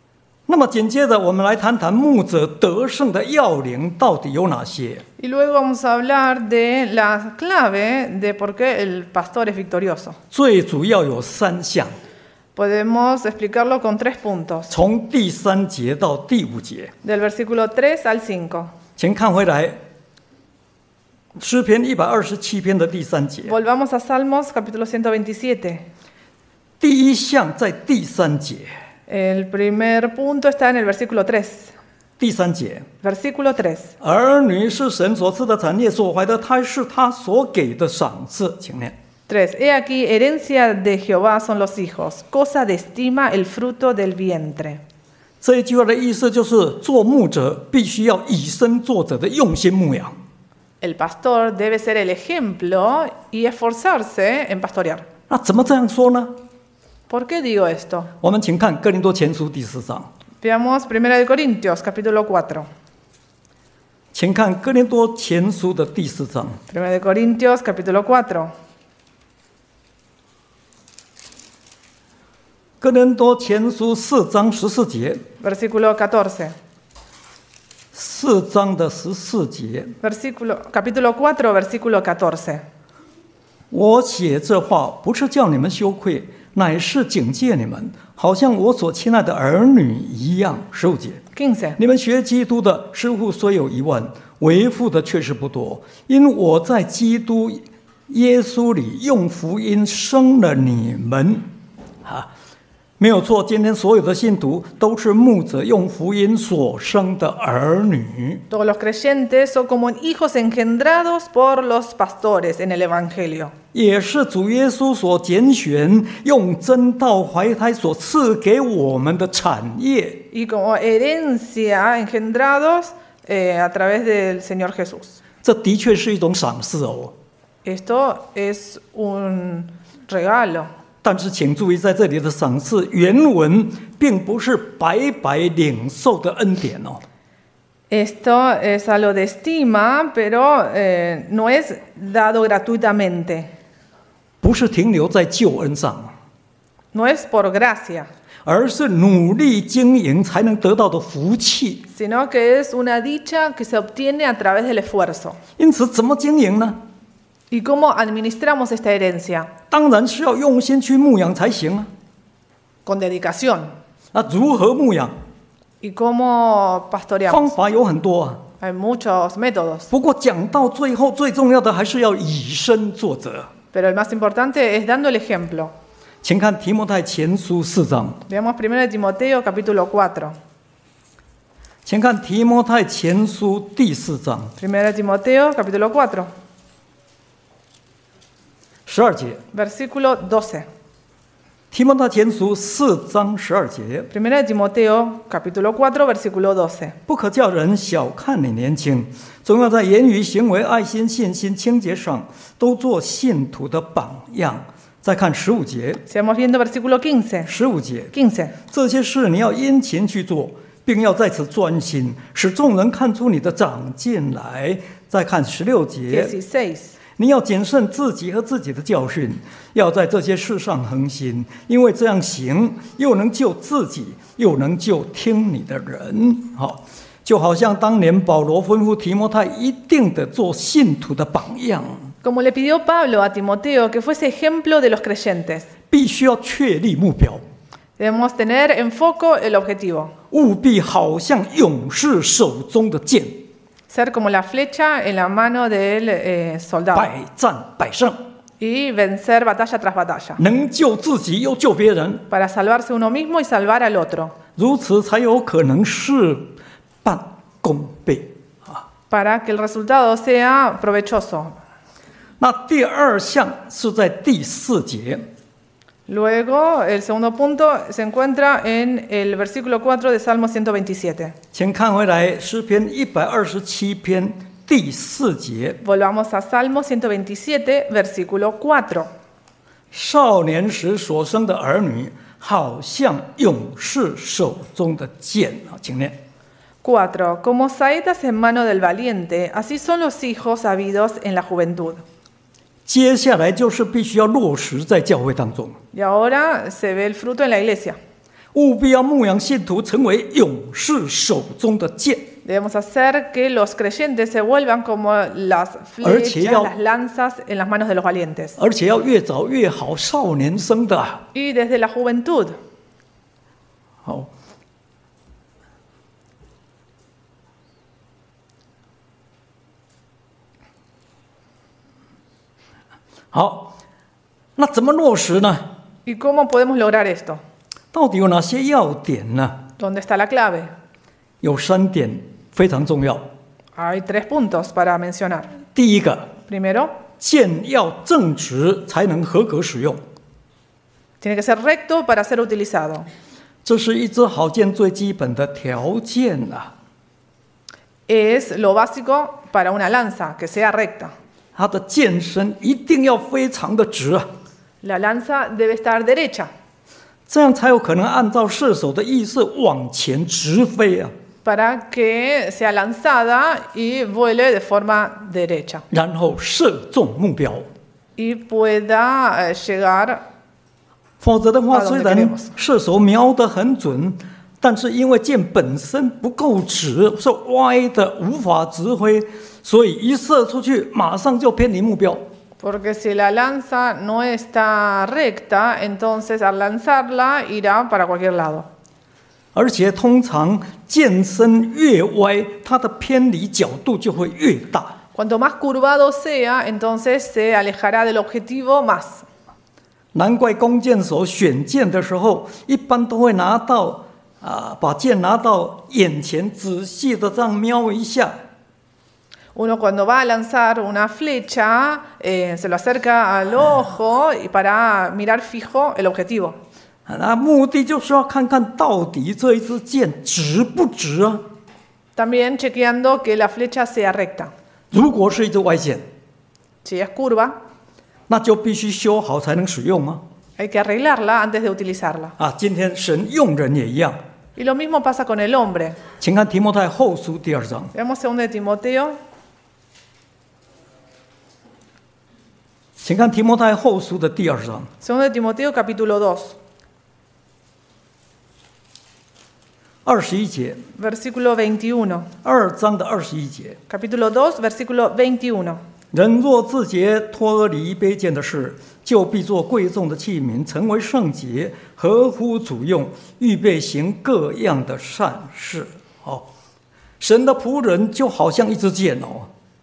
Speaker 1: 那么紧接着，我们来谈谈牧者得胜的要领到底有哪些。
Speaker 2: Y luego vamos a hablar de la clave de por qué el pastor es victorioso.
Speaker 1: 最主要有3项，
Speaker 2: Podemos explicarlo con 3 puntos,
Speaker 1: 从第3节到第5节，
Speaker 2: del versículo 3 al 5.
Speaker 1: 请看回来，诗篇127篇的第3节，
Speaker 2: Volvamos a Salmos capítulo 127.
Speaker 1: 第1项在第3节，
Speaker 2: El primer punto está en el versículo 3.
Speaker 1: 第3节，
Speaker 2: Versículo 3.
Speaker 1: 儿女是神所赐的产业，所怀的胎是他所给的赏赐。请念。
Speaker 2: 3. He aquí, herencia de Jehová son los hijos, cosa de estima el fruto del vientre.
Speaker 1: 这一句话的意思就是，做牧者必须要以身作则的用心牧养。
Speaker 2: El pastor debe ser el ejemplo y esforzarse en pastorear.
Speaker 1: 那怎么这样说呢？
Speaker 2: ¿Por qué digo esto?
Speaker 1: 我们请看哥林多前书第4章，
Speaker 2: Veamos 1 de Corintios capítulo 4.
Speaker 1: 请看哥林多前书的第4章。
Speaker 2: 1 de Corintios capítulo 4.
Speaker 1: 哥林多前书4章14节，
Speaker 2: Versículo 14.
Speaker 1: 4章的14节，
Speaker 2: Capítulo 4, versículo 14.
Speaker 1: 我写这话不是叫你们羞愧，乃是警戒你们，好像我所亲爱的儿女一样。15节，
Speaker 2: 15.
Speaker 1: 你们学基督的师傅虽有1万，为父的确实不多，因我在基督耶稣里用福音生了你们。没有错，今天所有的信徒都是牧者用福音所生的儿女。
Speaker 2: Todos los creyentes son como hijos engendrados por los pastores en el Evangelio.
Speaker 1: 也是主耶稣所拣选，用真道怀胎所赐给我们的产业。
Speaker 2: Y como herencia engendrados a través del Señor Jesús.
Speaker 1: 这的确是一种赏赐哦。
Speaker 2: Esto es un regalo.
Speaker 1: 但是请注意，在这里的赏赐原文并不是白白领受的恩典哦。
Speaker 2: Esto es algo de estima, pero no es dado gratuitamente.
Speaker 1: 不是停留在救恩上，
Speaker 2: No es por gracia,
Speaker 1: 而是努力经营才能得到的福气。
Speaker 2: sino que es una dicha que se obtiene a través del esfuerzo.
Speaker 1: 因此，怎么经营呢？
Speaker 2: ¿Y cómo administramos esta herencia?
Speaker 1: 当然是要用心去牧养才行啊。
Speaker 2: Con dedicación.
Speaker 1: 那如何牧养？
Speaker 2: ¿Y cómo
Speaker 1: 方
Speaker 2: pastoreamos?
Speaker 1: 法有很多啊。
Speaker 2: Hay muchos métodos,
Speaker 1: 不过讲到最后，最重要的还是要以身作则。
Speaker 2: pero el más importante es dando el ejemplo.
Speaker 1: 请看提摩太前书4章，
Speaker 2: Veamos 1 de Timoteo capítulo 4.
Speaker 1: 请看提摩太前书第4章
Speaker 2: 1 de Timoteo capítulo 4,
Speaker 1: 12节。
Speaker 2: versículo 12.
Speaker 1: 提摩太前书4章12节，
Speaker 2: 1 de Timoteo capítulo 4, versículo 12.
Speaker 1: 不可叫人小看你年轻，总要在言语、行为、爱心、信心、清洁上都做信徒的榜样。再看15节，
Speaker 2: Sigamos viendo versículo 15.
Speaker 1: 15节，
Speaker 2: 15.
Speaker 1: 这些事你要殷勤去做，并要在此专心，使众人看出你的长进来。再看16节，
Speaker 2: 16.
Speaker 1: 你要谨慎自己和自己的教训，要在这些事上恒心，因为这样行，又能救自己，又能救听你的人。好，就好像当年保罗吩咐提摩太一定的做信徒的榜样，
Speaker 2: Como le pidió Pablo a Timoteo que fuese ejemplo de los creyentes,
Speaker 1: 必须要确立目标，
Speaker 2: debemos tener en foco el objetivo,
Speaker 1: 务必好像勇士手中的剑，
Speaker 2: ser como la flecha en la mano del soldado
Speaker 1: 百战百胜，
Speaker 2: y vencer batalla tras batalla,
Speaker 1: 能救自己又救别人，
Speaker 2: para salvarse uno mismo y salvar al otro,
Speaker 1: 如此才有可能事半功倍。
Speaker 2: para que el resultado sea provechoso.
Speaker 1: 那第2项是在第4节，
Speaker 2: Luego, el segundo punto se encuentra en el versículo 4 de Salmo 127.
Speaker 1: 请看回来诗篇127篇第4节，
Speaker 2: Volvamos a Salmo 127, versículo 4.
Speaker 1: 少年时所生的儿女，好像勇士手中的剑啊，请念。
Speaker 2: 4. Como saetas en mano del valiente, así son los hijos habidos en la juventud.
Speaker 1: 接下来就是必须要落实在教会当中。
Speaker 2: Y ahora se ve el fruto en la iglesia.
Speaker 1: 务必要牧养信徒成为勇士手中的剑。
Speaker 2: Debemos hacer que los creyentes se vuelvan como las flechas, las lanzas en las manos de los valientes.
Speaker 1: 而且要越早越好，少年生的。
Speaker 2: Y desde la juventud.
Speaker 1: 好。好，那怎么落实呢？
Speaker 2: ¿Y cómo podemos lograr esto?
Speaker 1: 到底有哪些要点呢？
Speaker 2: ¿Dónde está la clave?
Speaker 1: 有3点非常重要。
Speaker 2: Hay 3 puntos para mencionar.
Speaker 1: 第一个，
Speaker 2: Primero,
Speaker 1: 剑要正直才能合格使用，
Speaker 2: tiene que ser recto para ser utilizado.
Speaker 1: 这是一支好剑最基本的条件啊。
Speaker 2: Es lo básico para una lanza, que sea recta.
Speaker 1: 它的剑身一定要非常的直啊，
Speaker 2: La lanza debe estar derecha.
Speaker 1: 这样才有可能按照射手的意思往前直飞啊，
Speaker 2: Para que sea lanzada y vuele de forma derecha.
Speaker 1: 然后射中目标。
Speaker 2: Y pueda llegar.
Speaker 1: 否则的话，
Speaker 2: a donde
Speaker 1: 虽然
Speaker 2: queremos.
Speaker 1: 射手瞄得很准，但是因为剑本身不够直，是歪的，无法直挥，所以一射出去，马上就偏离目标。
Speaker 2: Porque si la lanza no está recta, entonces al lanzarla irá para cualquier lado.
Speaker 1: 而且通常剑身越歪，它的偏离角度就会越大。
Speaker 2: Cuanto más curvado sea, entonces se alejará del objetivo más.
Speaker 1: 难怪弓箭手选箭的时候，一般都会把箭拿到眼前，仔细的这样瞄一下。
Speaker 2: Uno cuando va a lanzar una flecha, se lo acerca al ojo y para mirar fijo el objetivo.
Speaker 1: 那目的就是要看看到底这一支箭直不直啊。
Speaker 2: También chequeando que la flecha sea recta.
Speaker 1: 如果是一支歪箭，
Speaker 2: Si es curva,
Speaker 1: 那就必须修好才能使用啊。
Speaker 2: hay que arreglarla antes de utilizarla.
Speaker 1: 啊，今天神用人也一样，
Speaker 2: Y lo mismo pasa con el hombre.
Speaker 1: 请看提摩太后书第2章。
Speaker 2: Veamos 2 de Timoteo.
Speaker 1: 请看提摩太后书的第2章。
Speaker 2: 2 de Timoteo capítulo 2,
Speaker 1: 21节，
Speaker 2: versículo 21.
Speaker 1: 2章的21节。
Speaker 2: Capítulo 2, versículo 21.
Speaker 1: 人若自洁，脱离卑贱的事，就必做贵重的器皿，成为圣洁，合乎主用，预备行各样的善事。好，神的仆人就好像一支箭哦，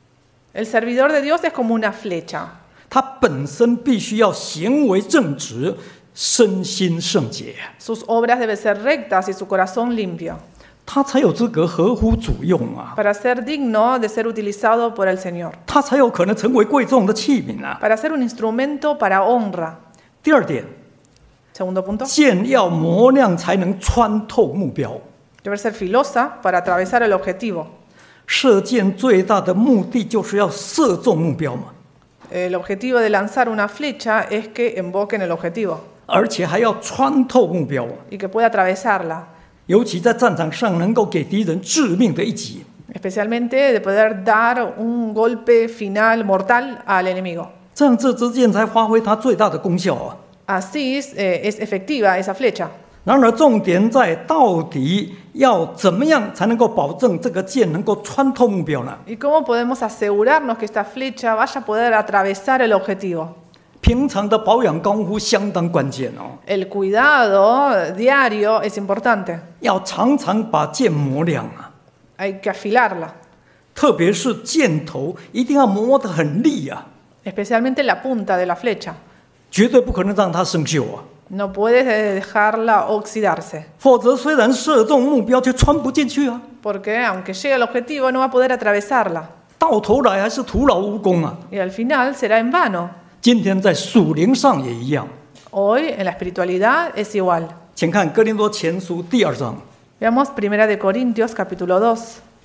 Speaker 2: El servidor de Dios es como una flecha.
Speaker 1: 他本身必须要行为正直，身心圣洁，
Speaker 2: Sus obras deben ser rectas y su corazón limpio,
Speaker 1: 他才有资格合乎主用啊，
Speaker 2: para ser digno de ser utilizado por el Señor,
Speaker 1: 他才有可能成为贵重的器皿啊。
Speaker 2: para ser un instrumento para honra.
Speaker 1: 第2点，
Speaker 2: Segundo punto,
Speaker 1: 箭要磨亮才能穿透目标。
Speaker 2: debe ser filosa para atravesar el objetivo.
Speaker 1: 射箭最大的目的就是要射中目标嘛，
Speaker 2: El objetivo de lanzar una flecha es que emboque en el objetivo
Speaker 1: 而且还要穿透目标，
Speaker 2: y que pueda atravesarla,
Speaker 1: 尤其在战场上能够给敌人致命的一击。
Speaker 2: especialmente de poder dar un golpe final mortal al enemigo.
Speaker 1: 这样这支箭才发挥它最大的功效啊。
Speaker 2: Así es efectiva esa flecha.
Speaker 1: 然而重点在到底要怎么样才能够保证这个箭能够穿透目标呢？
Speaker 2: ¿Y cómo podemos asegurarnos que esta flecha vaya a poder atravesar el objetivo?
Speaker 1: 平常的保养功夫相当关键哦，
Speaker 2: El cuidado diario es importante.
Speaker 1: 要常常把箭磨亮啊，
Speaker 2: Hay que afilarla,
Speaker 1: 特别是箭头一定要磨得很利啊，
Speaker 2: especialmente la punta de la flecha.
Speaker 1: 绝对不可能让它生锈啊。
Speaker 2: No puedes dejarla oxidarse,
Speaker 1: 否则虽然射中目标，却穿不进去啊，
Speaker 2: porque aunque llegue al objetivo no va a poder atravesarla
Speaker 1: 到头来还是徒劳无功啊。
Speaker 2: y al final será en vano.
Speaker 1: 今天在属灵上也一样，
Speaker 2: Hoy en la espiritualidad es igual.
Speaker 1: 请看哥林多前书第2章，
Speaker 2: Veamos 1 de Corintios capítulo 2.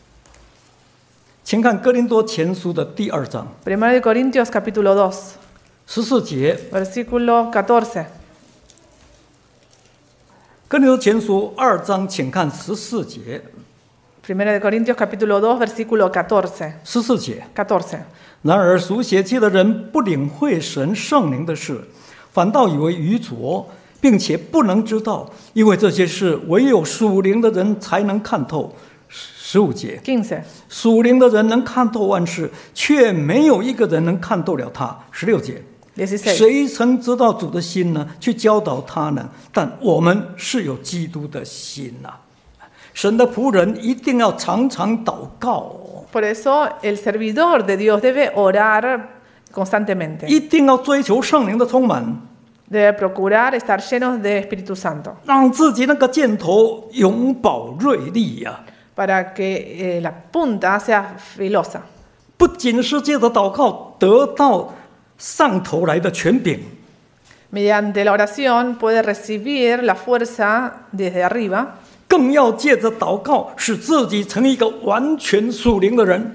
Speaker 1: 请看哥林多前书的第2章
Speaker 2: 1 de Corintios capítulo 2,
Speaker 1: 14节，
Speaker 2: versículo 14.
Speaker 1: 哥林多前书2章，请看14节
Speaker 2: 1 de Corintios capítulo 2, versículo 14.
Speaker 1: ，14节。
Speaker 2: 14.
Speaker 1: 然而属血气的人不领会神圣灵的事，反倒以为愚拙， 并且不能知道，因为这些事唯有属灵的人才能看透。15节，
Speaker 2: 15.
Speaker 1: 属灵的人能看透万事，却没有一个人能看透了他。16节，
Speaker 2: 16.
Speaker 1: 谁曾知道主的心呢？去教导他呢？但我们是有基督的心呐。神的仆人一定要常常祷告，
Speaker 2: Por eso el servidor de Dios debe orar constantemente.
Speaker 1: 一定要追求圣灵的充满，
Speaker 2: Debe procurar estar llenos de Espíritu Santo
Speaker 1: 让自己那个箭头永保锐利呀、
Speaker 2: para que la punta sea filosa.
Speaker 1: 不仅是借着祷告得到上头来的权柄，
Speaker 2: Mediante la oración puede recibir la fuerza desde arriba,
Speaker 1: 更要借着祷告使自己成一个完全属灵的人。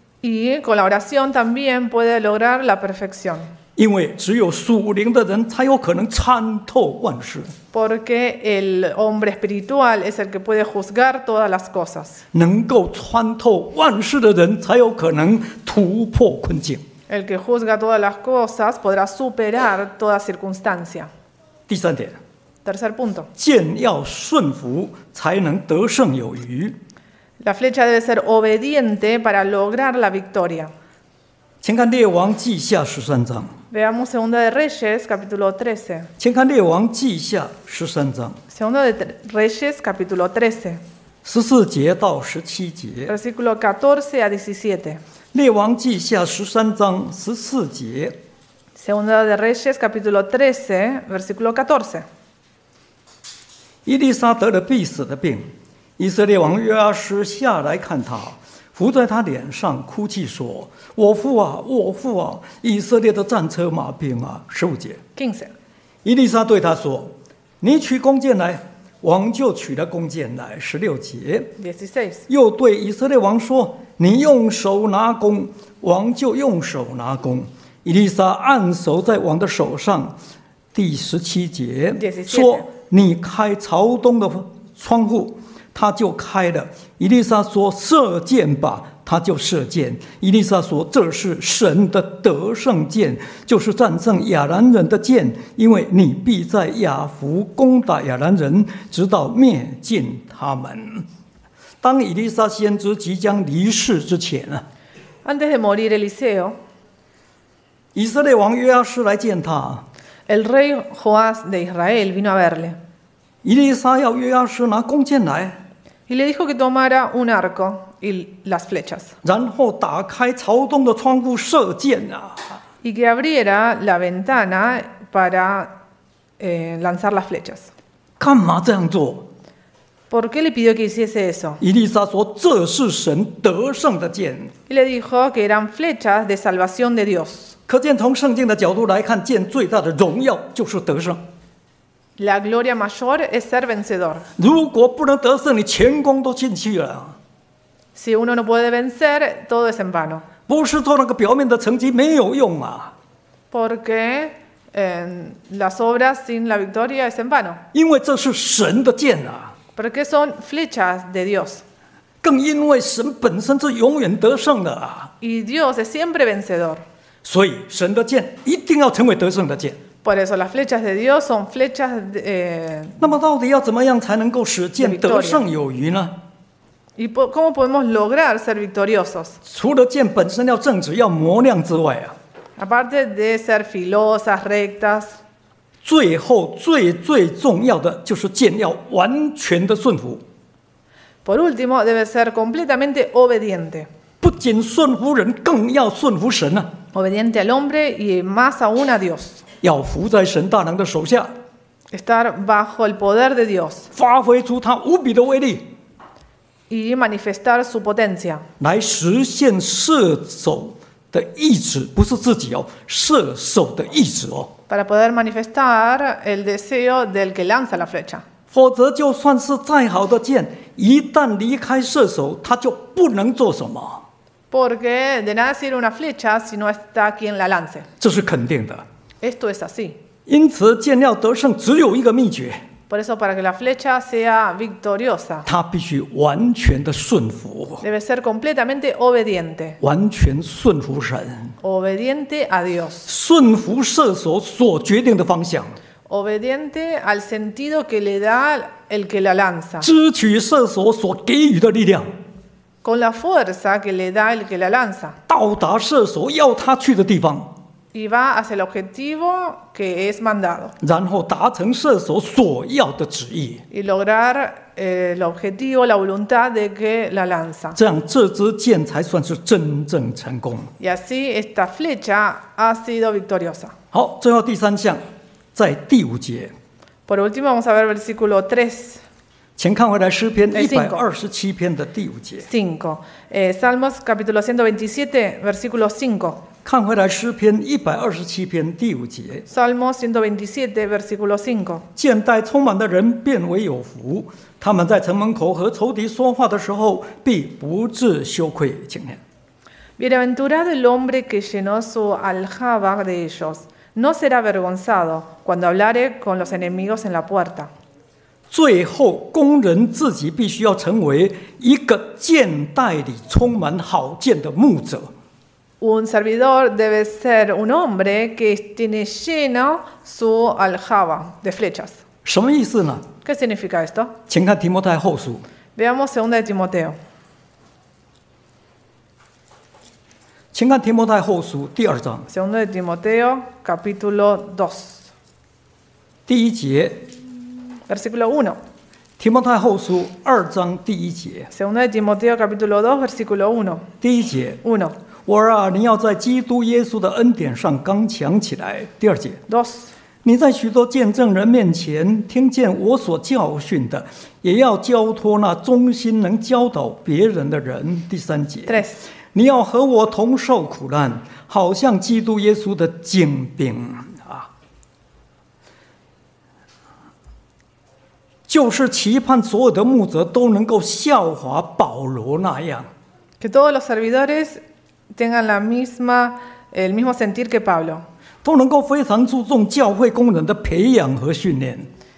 Speaker 2: y con la oración también puede lograr la perfección.
Speaker 1: 因为只有属灵的人才有可能参透万事，
Speaker 2: Porque el hombre espiritual es el que puede juzgar todas las cosas.
Speaker 1: 能够穿透万事的人才有可能突破困境。
Speaker 2: El que juzga todas las cosas podrá superar toda circunstancia.
Speaker 1: 第3点，
Speaker 2: Tercer punto.
Speaker 1: 剑要顺服，才能得胜有余。
Speaker 2: La flecha debe ser obediente para lograr la victoria.
Speaker 1: 请看列王记下13章，
Speaker 2: Veamos Segunda de Reyes, capítulo 13.
Speaker 1: 请看列王记下13章
Speaker 2: Segunda de Reyes, capítulo 13,
Speaker 1: 14节到17节。
Speaker 2: versículo 14 a 17.
Speaker 1: 列王记下13章14节，
Speaker 2: Segunda de Reyes, capítulo 13, versículo 14.
Speaker 1: 伊丽莎得了必死的病，以色列王约阿施下来看他，伏在他脸上哭泣说：“我父啊，我父啊！以色列的战车马兵啊！”15节，
Speaker 2: 15.
Speaker 1: 伊丽莎对他说：“你取弓箭来。”王就取了弓箭来。16节，
Speaker 2: 16.
Speaker 1: 又对以色列王说：“你用手拿弓。”王就用手拿弓。以利沙按手在王的手上。第17节说：“你开朝东的窗户。”他就开了。以利沙说：“射箭吧。”他就射箭。以利沙说：“这是神的得胜箭，就是战胜亚兰人的箭，因为你必在雅弗攻打亚兰人，直到灭尽他们。”当以利沙先知即将离世之前啊，
Speaker 2: Antes de morir Eliseo,
Speaker 1: 以色列王约阿施来见他，
Speaker 2: el rey Joás de Israel vino a verle
Speaker 1: 以利沙要约阿施拿弓箭来，
Speaker 2: y le dijo que tomara un arco y las flechas
Speaker 1: 然后打开朝东的窗户射箭啊。
Speaker 2: y que abriera la ventana para lanzar las flechas.
Speaker 1: 干嘛这样做？
Speaker 2: ¿Por qué le pidió que hiciese eso?
Speaker 1: 以利沙说：“这是神得胜的箭。”
Speaker 2: Y le dijo que eran flechas de salvación de Dios.
Speaker 1: 可见从圣经的角度来看，箭最大的荣耀就是得胜。
Speaker 2: La gloria mayor es ser vencedor.
Speaker 1: 如果不能得胜，你全功都进去了。
Speaker 2: Si uno no puede vencer, todo es en vano.
Speaker 1: 不是做那个表面的成绩没有用啊，
Speaker 2: Porque las obras sin la victoria es en vano.
Speaker 1: 因为这是神的箭啊，
Speaker 2: Porque son flechas de Dios.
Speaker 1: 更因为神本身是永远得胜的啊，
Speaker 2: Y Dios es siempre vencedor.
Speaker 1: 所以神的箭一定要成为得胜的箭。
Speaker 2: Por eso las flechas de Dios son flechas de,
Speaker 1: 那么到底要怎么样才能够使箭得胜有余呢？
Speaker 2: ¿Y cómo podemos lograr ser victoriosos?
Speaker 1: 除了箭本身要正直、要磨亮之外啊，
Speaker 2: Aparte de ser filosas, rectas,
Speaker 1: 最后最重要的就是箭要完全的顺服。
Speaker 2: por último, debe ser completamente obediente.
Speaker 1: 不仅顺服人，更要顺服神啊！
Speaker 2: Obediente al hombre y más aún a Dios.
Speaker 1: 要服在神大能的手下，
Speaker 2: Estar bajo el poder de Dios
Speaker 1: 发挥出他无比的威力，
Speaker 2: y manifestar su potencia
Speaker 1: 来实现射手的意志，不是自己哦，射手的意志哦。
Speaker 2: para poder manifestar el deseo del que lanza la flecha.
Speaker 1: 否则，就算是再好的箭，一旦离开射手，他就不能做什么。
Speaker 2: Porque de nada sirve una flecha si no está quien la lance.
Speaker 1: 这是肯定的。
Speaker 2: Esto es así.
Speaker 1: 因此，箭要得胜，只有一个秘诀，
Speaker 2: Por eso, para que la flecha sea victoriosa,
Speaker 1: 他必须完全的顺服，
Speaker 2: debe ser completamente obediente.
Speaker 1: 完全顺服神，
Speaker 2: Obediente a Dios.
Speaker 1: 顺服射手所决定的方向。
Speaker 2: obediente al sentido que le da el que la lanza,
Speaker 1: 支取射手所给予的力量，
Speaker 2: con la fuerza que le da el que la lanza,
Speaker 1: 到达射手要他去的地方，
Speaker 2: y va hacia el objetivo que es mandado,
Speaker 1: 然后达成射手所要的旨意。
Speaker 2: y lograr el objetivo, la voluntad de que la lanza.
Speaker 1: 这样，这支箭才算是真正成功。
Speaker 2: Y así esta flecha ha sido victoriosa.
Speaker 1: 好，最后第三项，在第5节，
Speaker 2: Por último, vamos a ver versículo 3,
Speaker 1: 请看回来诗篇
Speaker 2: 第5
Speaker 1: 127篇的第5节，
Speaker 2: 5. Salmos capítulo 127, versículo 5.
Speaker 1: 看回来诗篇127篇第5节。
Speaker 2: Salmo 127, versículo 5.
Speaker 1: 见待充满的人变为有福，他们在城门口和仇敌说话的时候，必不致羞愧。请念。
Speaker 2: Bienaventurado el hombre que llenó su aljaba de ellos. No será avergonzado cuando hablare con los enemigos en la puerta.
Speaker 1: 最后，工人自己必须要成为一个箭袋里充满好箭的牧者。
Speaker 2: Un servidor debe ser un hombre que tiene lleno su aljaba de flechas.
Speaker 1: 什么意思呢？
Speaker 2: ¿Qué significa esto?
Speaker 1: 请看提摩太后书，
Speaker 2: Veamos 2 de Timoteo.
Speaker 1: 请看提摩太后书第2章
Speaker 2: 2 de Timoteo, capítulo 2,
Speaker 1: 第1节。
Speaker 2: versículo 1.
Speaker 1: 提摩太后书2章第1节，
Speaker 2: 2 de Timoteo, capítulo 2, versículo 1.
Speaker 1: 第1节，
Speaker 2: 1.
Speaker 1: 我儿啊，你要在基督耶稣的恩典上刚强起来。第2节，
Speaker 2: 2.
Speaker 1: 你在许多见证人面前听见我所教训的，也要交托那忠心能教导别人的人。第3节，
Speaker 2: 3.
Speaker 1: 你要和我同受苦难，好像基督耶稣的精兵啊，就是期盼所有的牧者都能够效法保罗那样，
Speaker 2: Que todos los servidores tengan el mismo sentir que Pablo.
Speaker 1: 都能够非常注重教会工人的培养和训练。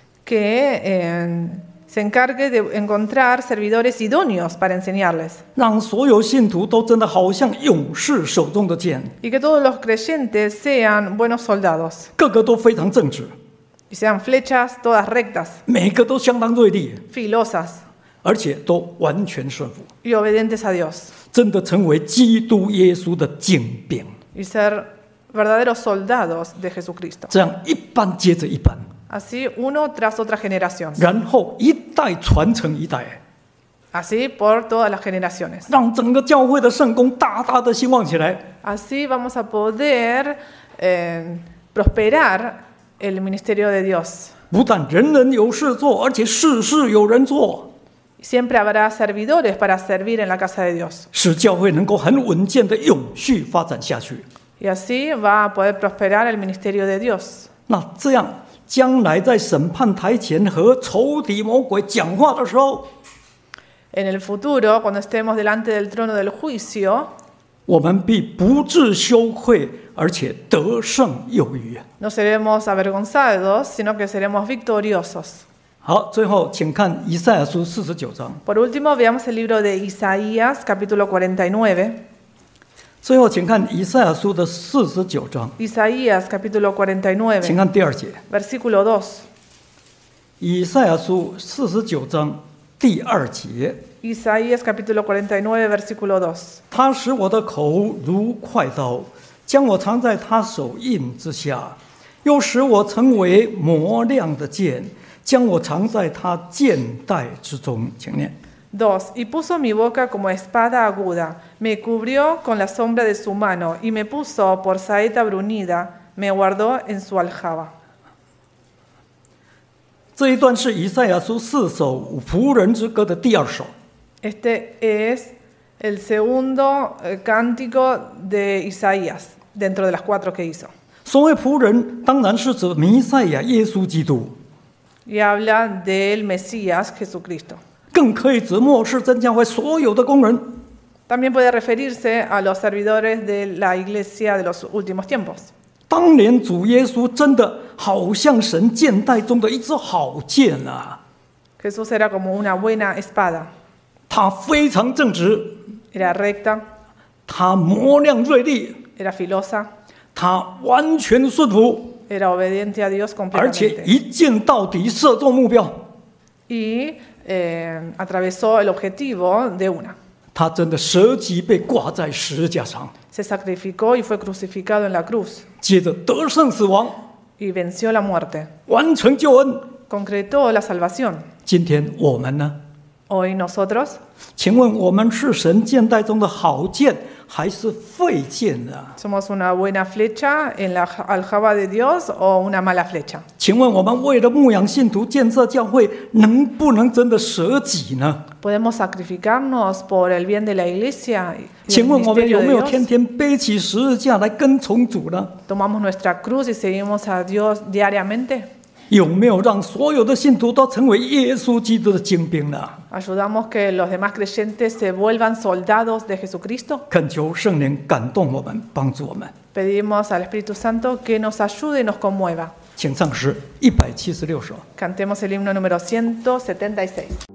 Speaker 2: Que se encargue de encontrar servidores idóneos para enseñarles.
Speaker 1: 让所有信徒都真的好像勇士手中的剑，
Speaker 2: Y que todos los creyentes sean buenos soldados.
Speaker 1: 个个都非常正直，
Speaker 2: Y sean flechas todas rectas,
Speaker 1: 每个都相当锐利，
Speaker 2: filosas
Speaker 1: 而且都完全顺服，
Speaker 2: y obedientes a Dios.
Speaker 1: 真的成为基督耶稣的精兵。
Speaker 2: Y ser verdaderos soldados de Jesucristo.
Speaker 1: 这样一班接着一班，
Speaker 2: Así uno tras otra generación.
Speaker 1: 然后一代传承一代，
Speaker 2: Así por todas las generaciones.
Speaker 1: 让整个教会的圣工大大的兴旺起来。
Speaker 2: Así vamos a poder prosperar el ministerio de Dios.
Speaker 1: 不但人人有事做，而且事事有人做，
Speaker 2: Siempre habrá servidores para servir en la casa de Dios.
Speaker 1: 使教会能够很稳健的永续发展下去。
Speaker 2: Y así va a poder prosperar el ministerio de Dios.
Speaker 1: 那这样，将来在审判台前和仇敌魔鬼讲话的时候，
Speaker 2: En el futuro, cuando estemos delante del trono del juicio,
Speaker 1: 我们必不致羞愧，而且得胜有余。
Speaker 2: no seremos avergonzados, sino que seremos victoriosos.
Speaker 1: 好，最后请看以赛亚书49章。
Speaker 2: Por último, veamos el libro de Isaías, capítulo 49.
Speaker 1: 最后，请看以赛亚书的49章，
Speaker 2: Isaías, capítulo
Speaker 1: 请
Speaker 2: 49,
Speaker 1: 看第2节。
Speaker 2: versículo 2.
Speaker 1: 以赛亚书49章第2节，
Speaker 2: Isaías, capítulo 49, versículo 2.
Speaker 1: 他使我的口如快刀，将我藏在他手印之下，又使我成为磨亮的剑，将我藏在他剑带之中。请念。
Speaker 2: 2. Y puso mi boca como espada aguda, me cubrió con la sombra de su mano, y me puso por saeta brunida, me guardó en su aljaba.
Speaker 1: 这一段是以赛亚书4首仆人之歌的第2首。
Speaker 2: Este es el segundo cántico de Isaías, dentro de las 4 que hizo.
Speaker 1: 所谓仆人，当然是指弥赛亚耶稣基督，
Speaker 2: Y habla del Mesías Jesucristo.
Speaker 1: 更可以指末世真教会所有的工人。
Speaker 2: También puede referirse a los servidores de la iglesia de los últimos tiempos.
Speaker 1: 当年主耶稣真的好像神剑带中的一支好剑啊！
Speaker 2: Jesús era como una buena espada.
Speaker 1: 他非常正直，
Speaker 2: Era recta,
Speaker 1: 他磨亮锐利，
Speaker 2: era filosa,
Speaker 1: 他完全顺服，
Speaker 2: era obediente a Dios
Speaker 1: 而且
Speaker 2: completamente.
Speaker 1: 一箭到底，射中目标。
Speaker 2: Y atravesó el objetivo de una.
Speaker 1: 他真的舍己被挂在十字架上，
Speaker 2: Se sacrificó y fue crucificado en la cruz
Speaker 1: 接着得胜死亡，
Speaker 2: y venció la muerte.
Speaker 1: 完成救恩。
Speaker 2: Concretó la salvación.
Speaker 1: 今天我们呢？
Speaker 2: Hoy nosotros,
Speaker 1: 请问我们是神箭袋中的好箭，还是废箭呢？
Speaker 2: ¿somos una buena flecha en la aljaba de Dios o una mala flecha?
Speaker 1: 请问我们为了牧养信徒、建设教会，能不能真的舍己呢？
Speaker 2: ¿Podemos sacrificarnos por el bien de la iglesia y el
Speaker 1: 请问我们
Speaker 2: ministerio
Speaker 1: 有
Speaker 2: de
Speaker 1: 没有
Speaker 2: Dios?
Speaker 1: 天天背起十字架来跟从主呢？
Speaker 2: ¿Tomamos nuestra cruz y seguimos a Dios diariamente?
Speaker 1: 有没有让所有的信徒都成为耶稣基督的精兵呢？
Speaker 2: ¿Ayudamos que los demás creyentes se vuelvan soldados de Jesucristo?
Speaker 1: 恳求圣灵感动我们，帮助我们。
Speaker 2: Pedimos al Espíritu Santo que nos ayude y nos conmueva.
Speaker 1: 请唱诗176首。
Speaker 2: Cantemos el himno número 176.